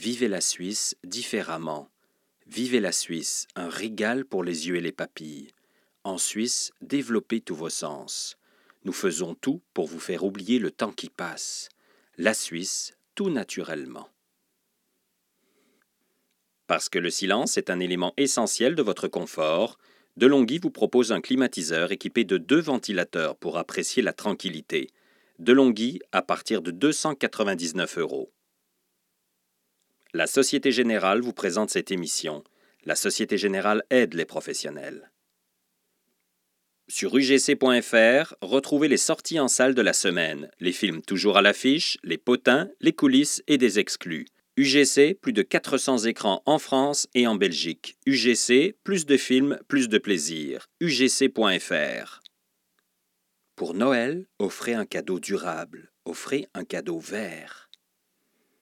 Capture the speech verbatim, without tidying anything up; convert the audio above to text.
Vivez la Suisse différemment. Vivez la Suisse, un régal pour les yeux et les papilles. En Suisse, développez tous vos sens. Nous faisons tout pour vous faire oublier le temps qui passe. La Suisse, tout naturellement. Parce que le silence est un élément essentiel de votre confort, Delonghi vous propose un climatiseur équipé de deux ventilateurs pour apprécier la tranquillité. Delonghi à partir de deux cent quatre-vingt-dix-neuf euros. La Société Générale vous présente cette émission. La Société Générale aide les professionnels. Sur U G C point F R, retrouvez les sorties en salle de la semaine, les films toujours à l'affiche, les potins, les coulisses et des exclus. U G C, plus de quatre cents écrans en France et en Belgique. U G C, plus de films, plus de plaisir. U G C point F R. Pour Noël, offrez un cadeau durable. Offrez un cadeau vert.